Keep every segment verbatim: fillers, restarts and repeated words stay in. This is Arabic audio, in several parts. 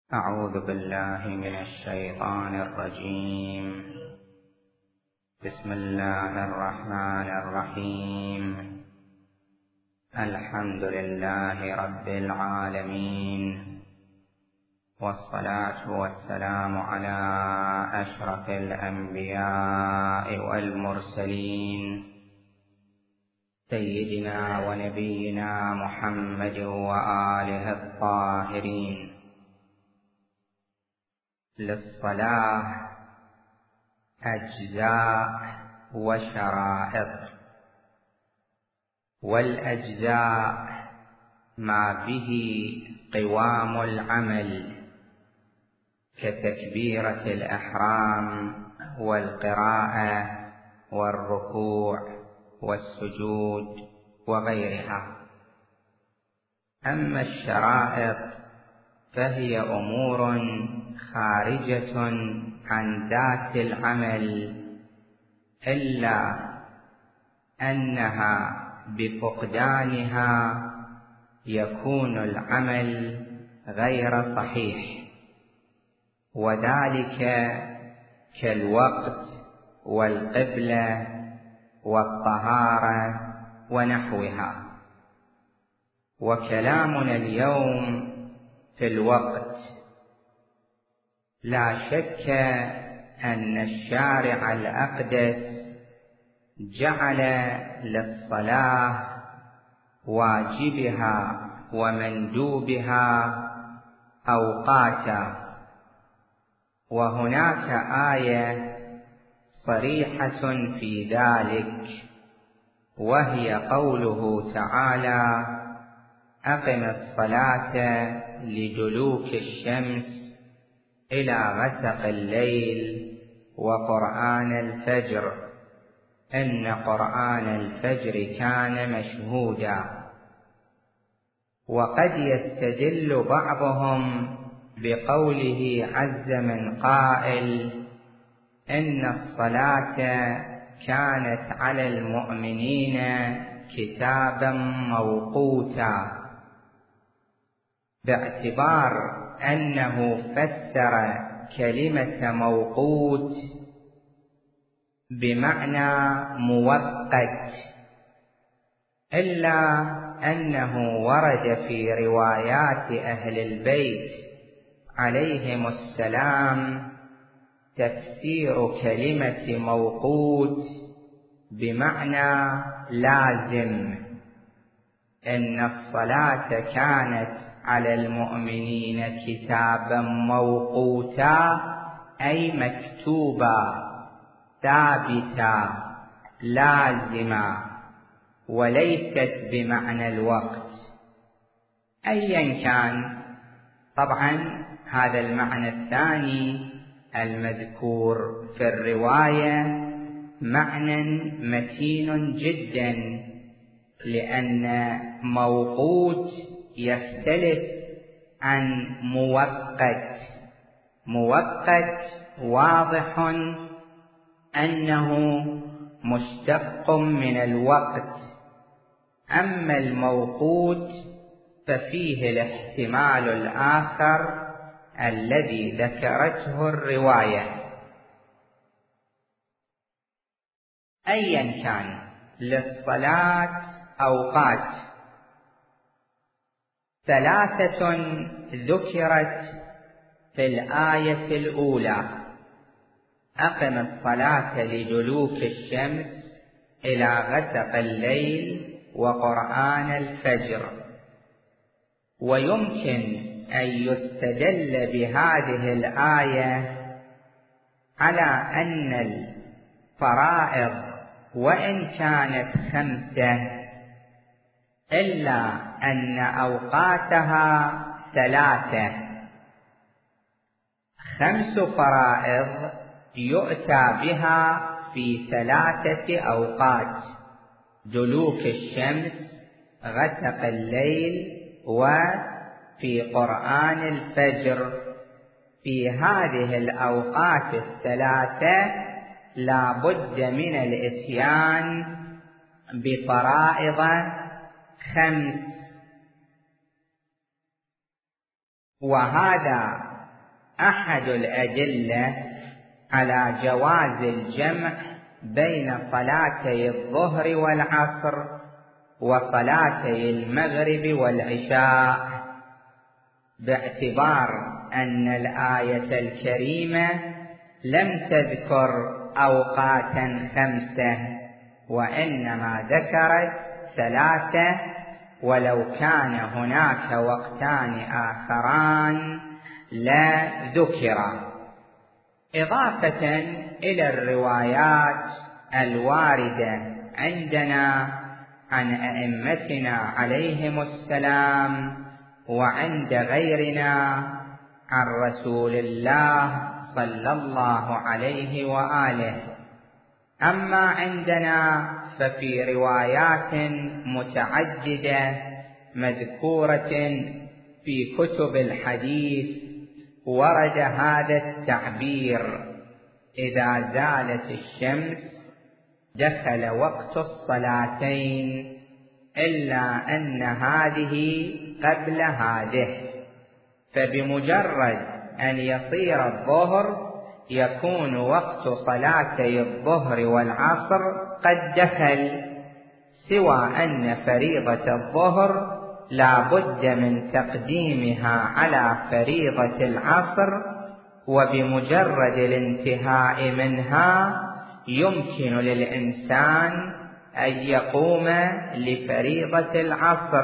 أعوذ بالله من الشيطان الرجيم. بسم الله الرحمن الرحيم. الحمد لله رب العالمين، والصلاة والسلام على أشرف الأنبياء والمرسلين، سيدنا ونبينا محمد وآله الطاهرين. للصلاة أجزاء وشرائط، والأجزاء ما به قوام العمل كتكبيرة الإحرام والقراءة والركوع والسجود وغيرها. أما الشرائط فهي أمور خارجة عن ذات العمل، إلا أنها بفقدانها يكون العمل غير صحيح، وذلك كالوقت والقبلة والطهارة ونحوها. وكلامنا اليوم في الوقت. لا شك أن الشارع الأقدس جعل للصلاة واجبها ومندوبها أوقاتا، وهناك آية صريحة في ذلك، وهي قوله تعالى: أقم الصلاة لدلوك الشمس إلى غسق الليل وقرآن الفجر إن قرآن الفجر كان مشهودا. وقد يستدل بعضهم بقوله عز من قائل: إن الصلاة كانت على المؤمنين كتابا موقوتا، باعتبار أنه فسر كلمة موقوت بمعنى مؤقت، إلا أنه ورد في روايات أهل البيت عليهم السلام تفسير كلمة موقوت بمعنى لازم. إن الصلاة كانت على المؤمنين كتابا موقوتا، أي مكتوبا ثابتا لازما، وليست بمعنى الوقت. أيا كان، طبعا هذا المعنى الثاني المذكور في الرواية معنى متين جدا، لأن موقوت يختلف عن مؤقت. مؤقت واضح أنه مشتق من الوقت، أما الموقوت ففيه الاحتمال الآخر الذي ذكرته الرواية. أيا كان، للصلاة أوقات ثلاثة ذكرت في الآية الأولى: أقم الصلاة لدلوك الشمس إلى غسق الليل وقرآن الفجر. ويمكن أن يستدل بهذه الآية على أن الفرائض وإن كانت خمسة، إلا أن أوقاتها ثلاثة. خمس فرائض يؤتى بها في ثلاثة أوقات: دلوك الشمس، غسق الليل، وفي قرآن الفجر. في هذه الأوقات الثلاثة لا بد من الإتيان بفرائض خمس، وهذا أحد الأدلة على جواز الجمع بين صلاتي الظهر والعصر وصلاتي المغرب والعشاء، باعتبار أن الآية الكريمة لم تذكر أوقاتا خمسة وإنما ذكرت ثلاثة، ولو كان هناك وقتان آخران لا ذكرا. إضافة إلى الروايات الواردة عندنا عن أئمتنا عليهم السلام وعند غيرنا عن رسول الله صلى الله عليه وآله. أما عندنا ففي روايات متعددة مذكورة في كتب الحديث ورد هذا التعبير: إذا زالت الشمس دخل وقت الصلاتين، إلا أن هذه قبل هذه، فبمجرد أن يصير الظهر يكون وقت صلاتي الظهر والعصر قد دخل، سوى أن فريضة الظهر لا بد من تقديمها على فريضة العصر، وبمجرد الانتهاء منها يمكن للإنسان أن يقوم لفريضة العصر.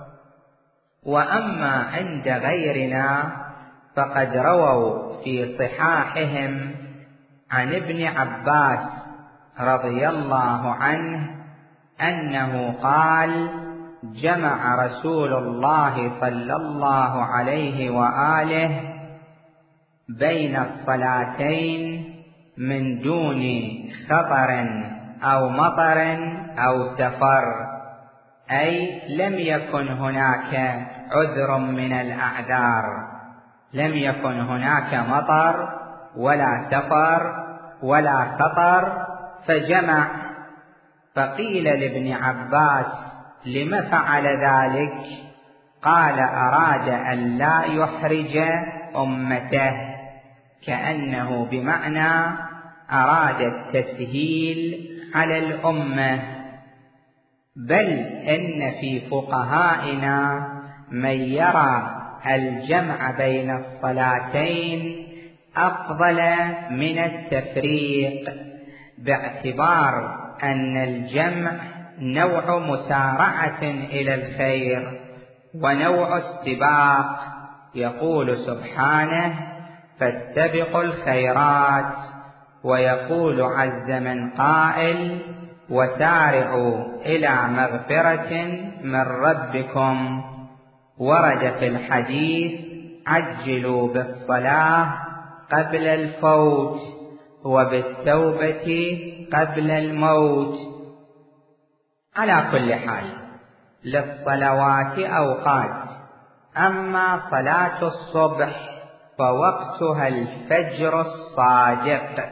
وأما عند غيرنا فقد رووا في صحاحهم عن ابن عباس رضي الله عنه أنه قال: جمع رسول الله صلى الله عليه وآله بين الصلاتين من دون خطر أو مطر أو سفر، أي لم يكن هناك عذر من الأعذار، لم يكن هناك مطر ولا سفر ولا خطر، فجمع. فقيل لابن عباس: لم فعل ذلك؟ قال: أراد أن لا يحرج أمته، كأنه بمعنى أراد التسهيل على الأمة. بل إن في فقهائنا من يرى الجمع بين الصلاتين أفضل من التفريق، باعتبار أن الجمع نوع مسارعة إلى الخير ونوع استباق. يقول سبحانه: فاستبقوا الخيرات، ويقول عز من قائل: وسارعوا إلى مغفرة من ربكم. ورد في الحديث: عجلوا بالصلاة قبل الفوت، وبالتوبة قبل الموت. على كل حال للصلوات أوقات، أما صلاة الصبح فوقتها الفجر الصادق،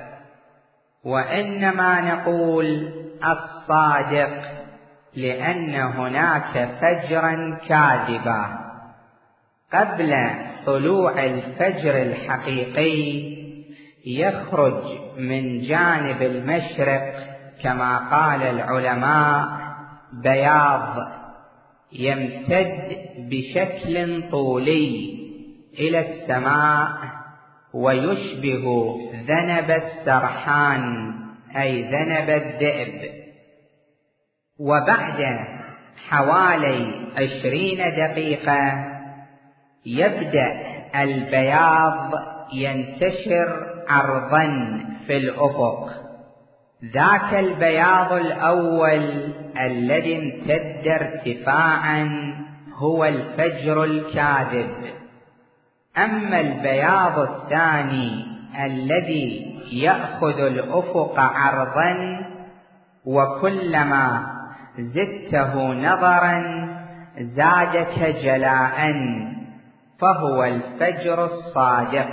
وإنما نقول الصادق لأن هناك فجرا كاذبا قبل طلوع الفجر الحقيقي، يخرج من جانب المشرق كما قال العلماء بياض يمتد بشكل طولي إلى السماء، ويشبه ذنب السرحان أي ذنب الذئب. وبعد حوالي عشرين دقيقة يبدأ البياض ينتشر عرضا في الأفق. ذاك البياض الأول الذي امتد ارتفاعا هو الفجر الكاذب. أما البياض الثاني الذي يأخذ الأفق عرضا، وكلما زدته نظرا زادك جلاء، فهو الفجر الصادق.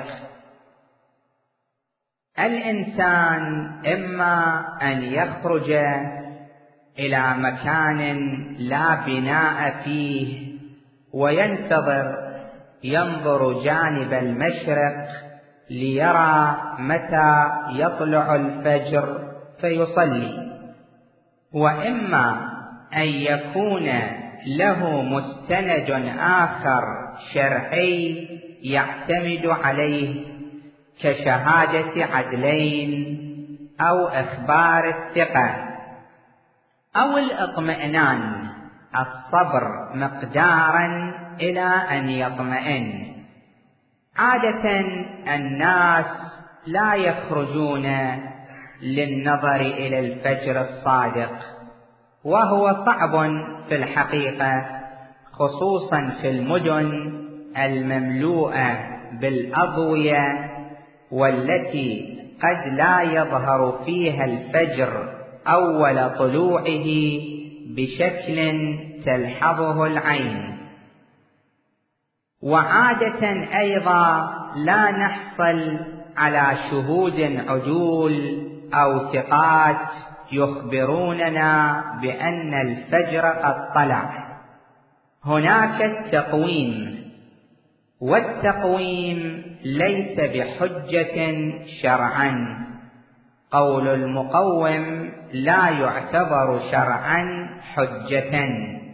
الإنسان إما أن يخرج إلى مكان لا بناء فيه وينتظر، ينظر جانب المشرق ليرى متى يطلع الفجر فيصلي، وإما أن يكون له مستند آخر شرعي يعتمد عليه كشهادة عدلين أو إخبار الثقة أو الإطمئنان، الصبر مقدارا إلى أن يطمئن. عادة الناس لا يخرجون للنظر إلى الفجر الصادق، وهو صعب في الحقيقة، خصوصا في المدن المملوءة بالأضوية والتي قد لا يظهر فيها الفجر أول طلوعه بشكل تلحظه العين. وعادة أيضا لا نحصل على شهود عدول أو ثقات يخبروننا بأن الفجر قد طلع. هناك التقويم، والتقويم ليس بحجة شرعا. قول المقوم لا يعتبر شرعا حجة،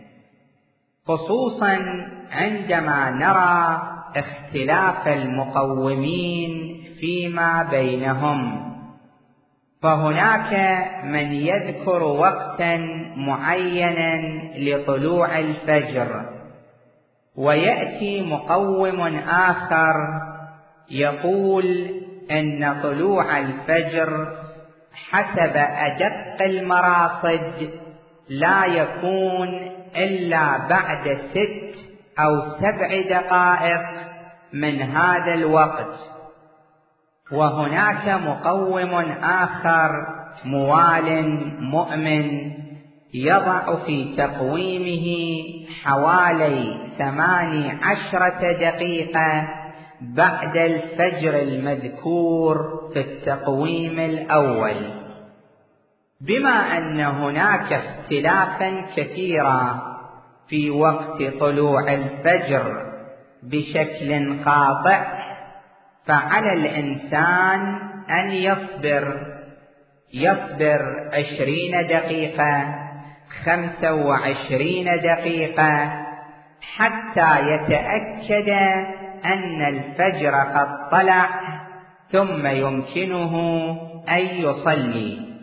خصوصا عندما نرى اختلاف المقومين فيما بينهم. فهناك من يذكر وقتا معينا لطلوع الفجر، ويأتي مقوم آخر يقول إن طلوع الفجر حسب أدق المراصد لا يكون إلا بعد ست أو سبع دقائق من هذا الوقت. وهناك مقوم آخر موال مؤمن يضع في تقويمه حوالي ثماني عشرة دقيقة بعد الفجر المذكور في التقويم الأول. بما أن هناك اختلافا كثيرا في وقت طلوع الفجر بشكل قاطع، فعلى الإنسان أن يصبر يصبر عشرين دقيقة، خمسة وعشرين دقيقة، حتى يتأكد أن الفجر قد طلع، ثم يمكنه أن يصلي.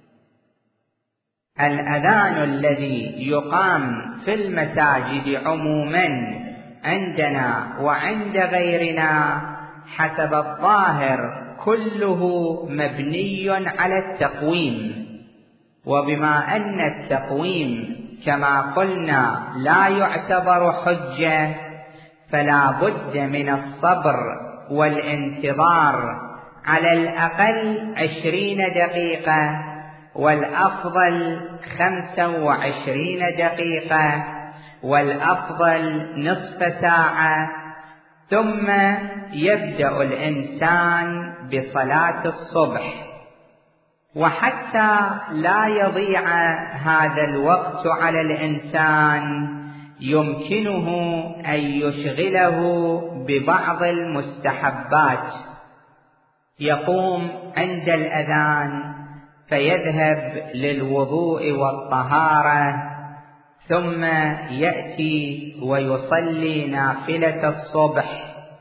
الأذان الذي يقام في المساجد عموما عندنا وعند غيرنا حسب الظاهر كله مبني على التقويم. وبما أن التقويم كما قلنا لا يعتبر حجة، فلا بد من الصبر والانتظار على الأقل عشرين دقيقة، والأفضل خمسة وعشرين دقيقة، والأفضل نصف ساعة، ثم يبدأ الإنسان بصلاة الصبح. وحتى لا يضيع هذا الوقت على الإنسان، يمكنه أن يشغله ببعض المستحبات. يقوم عند الأذان فيذهب للوضوء والطهارة، ثم يأتي ويصلي نافلة الصبح،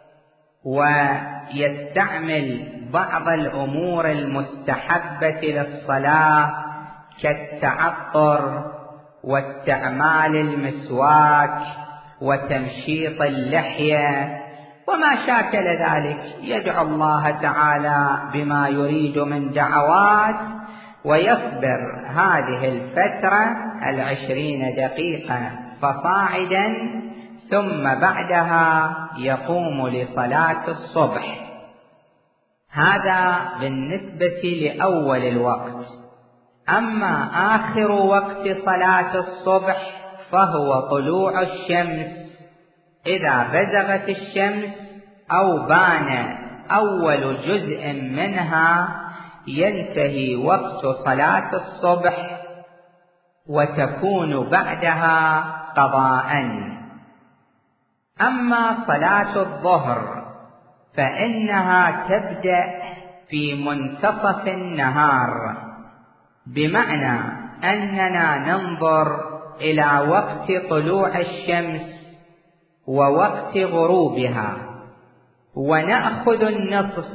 ويستعمل بعض الأمور المستحبة للصلاة كالتعطر واستعمال المسواك وتمشيط اللحية وما شاكل ذلك. يدعو الله تعالى بما يريد من دعوات، ويصبر هذه الفترة العشرين دقيقة فصاعدا، ثم بعدها يقوم لصلاة الصبح. هذا بالنسبة لأول الوقت. أما آخر وقت صلاة الصبح فهو طلوع الشمس. إذا بزغت الشمس أو بان أول جزء منها ينتهي وقت صلاة الصبح، وتكون بعدها قضاء. أما صلاة الظهر فإنها تبدأ في منتصف النهار، بمعنى أننا ننظر إلى وقت طلوع الشمس ووقت غروبها، ونأخذ النصف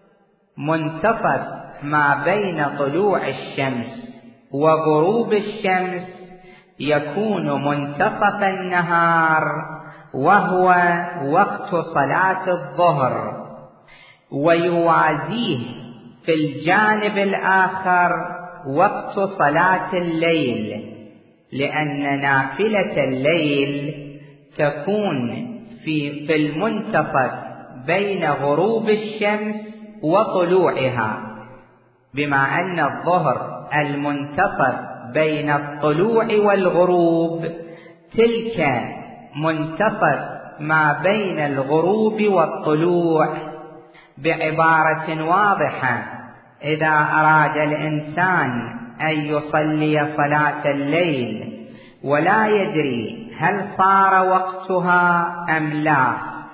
منتصف ما بين طلوع الشمس وغروب الشمس، يكون منتصف النهار وهو وقت صلاة الظهر، ويوازيه في الجانب الآخر وقت صلاة الليل، لأن نافلة الليل تكون في في المنتصف بين غروب الشمس وطلوعها، بما أن الظهر المنتصف بين الطلوع والغروب، تلك منتصف ما بين الغروب والطلوع. بعبارة واضحة، إذا أراد الإنسان أن يصلي صلاة الليل ولا يدري هل صار وقتها أم لا،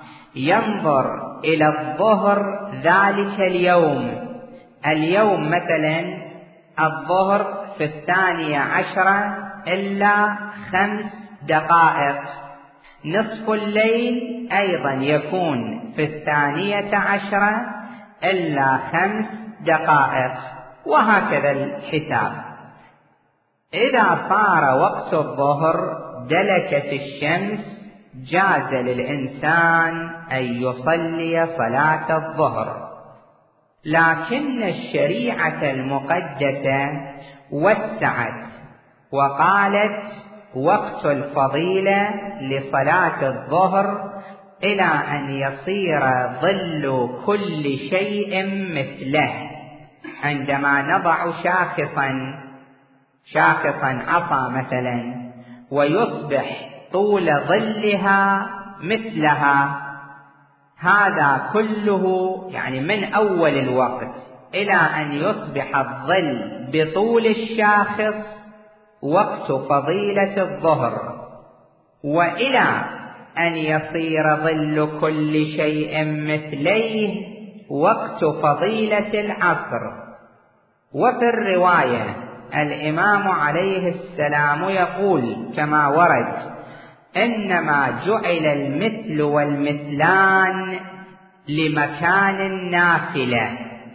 ينظر إلى الظهر ذلك اليوم. اليوم مثلا الظهر في الثانية عشرة إلا خمس دقائق، نصف الليل أيضا يكون في الثانية عشرة إلا خمس دقائق، وهكذا الحساب. إذا صار وقت الظهر دلكت الشمس، جاز للإنسان أن يصلي صلاة الظهر، لكن الشريعة المقدسة وسعت وقالت وقت الفضيلة لصلاة الظهر إلى أن يصير ظل كل شيء مثله. عندما نضع شاخصا شاخصا عصا مثلا، ويصبح طول ظلها مثلها، هذا كله يعني من أول الوقت إلى أن يصبح الظل بطول الشاخص وقت فضيلة الظهر، وإلى أن يصير ظل كل شيء مثليه وقت فضيلة العصر. وفي الرواية الإمام عليه السلام يقول كما ورد: إنما جعل المثل والمثلان لمكان النافلة.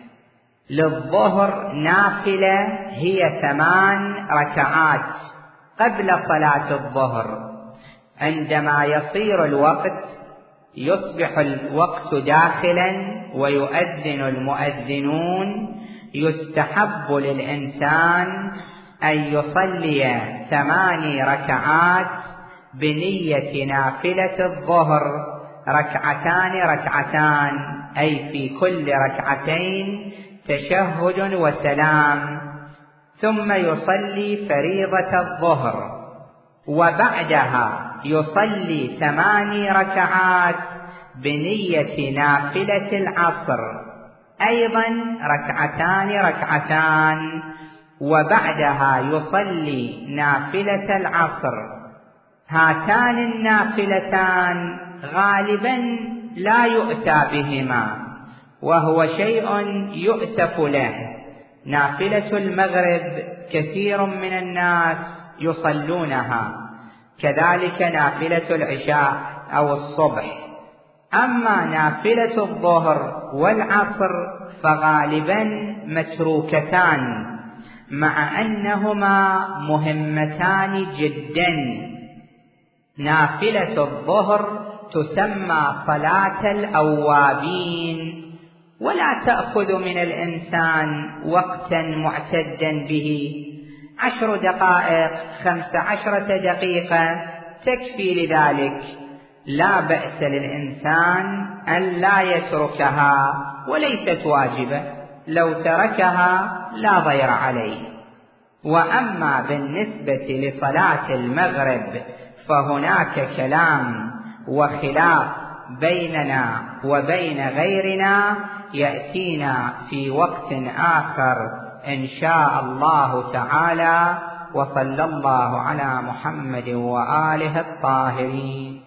للظهر نافلة هي ثمان ركعات قبل صلاة الظهر. عندما يصير الوقت يصبح الوقت داخلا ويؤذن المؤذنون، يستحب للإنسان أن يصلي ثماني ركعات بنية نافلة الظهر، ركعتان ركعتان، أي في كل ركعتين تشهد وسلام، ثم يصلي فريضة الظهر، وبعدها يصلي ثماني ركعات بنية نافلة العصر، أيضا ركعتان ركعتان، وبعدها يصلي نافلة العصر. هاتان النافلتان غالبا لا يؤتى بهما، وهو شيء يؤسف له. نافلة المغرب كثير من الناس يصلونها، كذلك نافلة العشاء أو الصبح. أما نافلة الظهر والعصر فغالبا متروكتان، مع أنهما مهمتان جدا. نافلة الظهر تسمى صلاة الأوابين، ولا تأخذ من الإنسان وقتا معتدا به، عشر دقائق خمس عشرة دقيقة تكفي لذلك. لا بأس للإنسان أن لا يتركها، وليست واجبة، لو تركها لا ضير عليه. وأما بالنسبة لصلاة المغرب فهناك كلام وخلاف بيننا وبين غيرنا، يأتينا في وقت آخر إن شاء الله تعالى. وصلى الله على محمد وآله الطاهرين.